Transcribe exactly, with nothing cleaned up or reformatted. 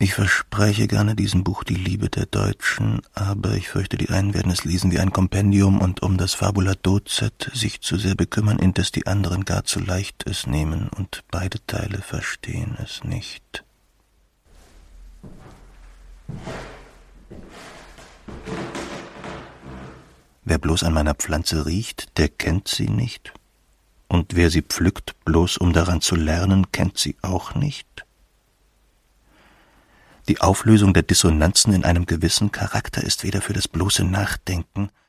Ich verspreche gerne diesem Buch die Liebe der Deutschen, aber ich fürchte, die einen werden es lesen wie ein Kompendium und um das Fabula Docet sich zu sehr bekümmern, indes die anderen gar zu leicht es nehmen und beide Teile verstehen es nicht. Wer bloß an meiner Pflanze riecht, der kennt sie nicht. Und wer sie pflückt, bloß um daran zu lernen, kennt sie auch nicht. Die Auflösung der Dissonanzen in einem gewissen Charakter ist weder für das bloße Nachdenken